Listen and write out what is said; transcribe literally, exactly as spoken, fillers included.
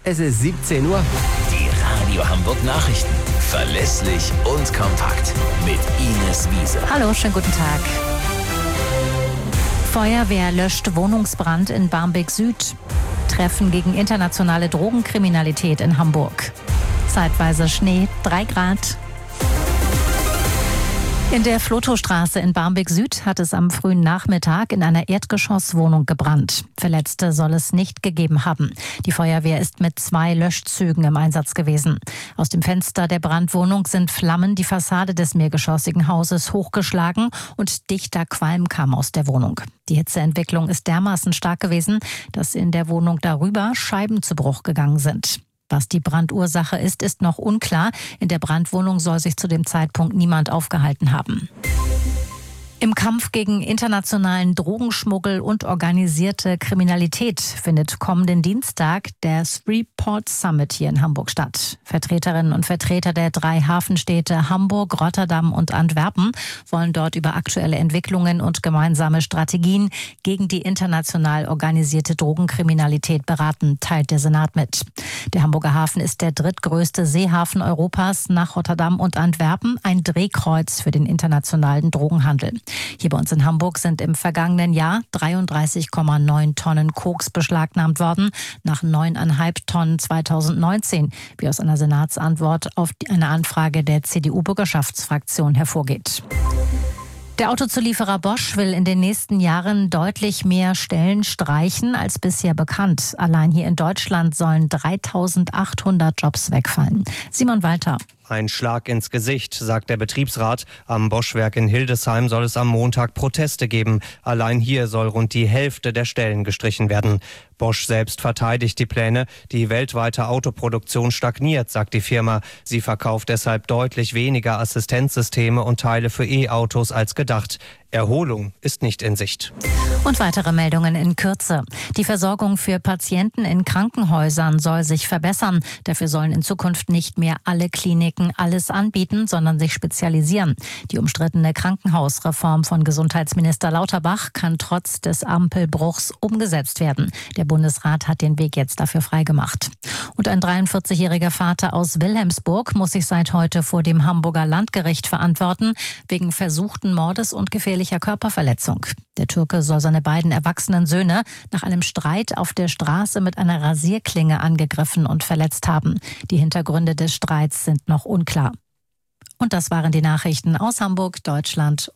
Es ist siebzehn Uhr. Die Radio Hamburg Nachrichten. Verlässlich und kompakt. Mit Ines Wiese. Hallo, schönen guten Tag. Feuerwehr löscht Wohnungsbrand in Barmbek Süd. Treffen gegen internationale Drogenkriminalität in Hamburg. Zeitweise Schnee, drei Grad. In der Flotostraße in Barmbek Süd hat es am frühen Nachmittag in einer Erdgeschosswohnung gebrannt. Verletzte soll es nicht gegeben haben. Die Feuerwehr ist mit zwei Löschzügen im Einsatz gewesen. Aus dem Fenster der Brandwohnung sind Flammen die Fassade des mehrgeschossigen Hauses hochgeschlagen und dichter Qualm kam aus der Wohnung. Die Hitzeentwicklung ist dermaßen stark gewesen, dass in der Wohnung darüber Scheiben zu Bruch gegangen sind. Was die Brandursache ist, ist noch unklar. In der Brandwohnung soll sich zu dem Zeitpunkt niemand aufgehalten haben. Im Kampf gegen internationalen Drogenschmuggel und organisierte Kriminalität findet kommenden Dienstag der Freeport Summit hier in Hamburg statt. Vertreterinnen und Vertreter der drei Hafenstädte Hamburg, Rotterdam und Antwerpen wollen dort über aktuelle Entwicklungen und gemeinsame Strategien gegen die international organisierte Drogenkriminalität beraten, teilt der Senat mit. Der Hamburger Hafen ist der drittgrößte Seehafen Europas nach Rotterdam und Antwerpen, ein Drehkreuz für den internationalen Drogenhandel. Hier bei uns in Hamburg sind im vergangenen Jahr dreiunddreißig Komma neun Tonnen Koks beschlagnahmt worden, nach neun Komma fünf Tonnen zweitausendneunzehn, wie aus einer Senatsantwort auf eine Anfrage der C D U-Bürgerschaftsfraktion hervorgeht. Der Autozulieferer Bosch will in den nächsten Jahren deutlich mehr Stellen streichen als bisher bekannt. Allein hier in Deutschland sollen dreitausendachthundert Jobs wegfallen. Simon Walter. Ein Schlag ins Gesicht, sagt der Betriebsrat. Am Bosch-Werk in Hildesheim soll es am Montag Proteste geben. Allein hier soll rund die Hälfte der Stellen gestrichen werden. Bosch selbst verteidigt die Pläne. Die weltweite Autoproduktion stagniert, sagt die Firma. Sie verkauft deshalb deutlich weniger Assistenzsysteme und Teile für E-Autos als gedacht. Erholung ist nicht in Sicht. Und weitere Meldungen in Kürze. Die Versorgung für Patienten in Krankenhäusern soll sich verbessern. Dafür sollen in Zukunft nicht mehr alle Kliniken alles anbieten, sondern sich spezialisieren. Die umstrittene Krankenhausreform von Gesundheitsminister Lauterbach kann trotz des Ampelbruchs umgesetzt werden. Der Bundesrat hat den Weg jetzt dafür freigemacht. Und ein dreiundvierzigjähriger Vater aus Wilhelmsburg muss sich seit heute vor dem Hamburger Landgericht verantworten, wegen versuchten Mordes und gefährlicher Körperverletzung. Der Türke soll seine beiden erwachsenen Söhne nach einem Streit auf der Straße mit einer Rasierklinge angegriffen und verletzt haben. Die Hintergründe des Streits sind noch unklar. Und das waren die Nachrichten aus Hamburg, Deutschland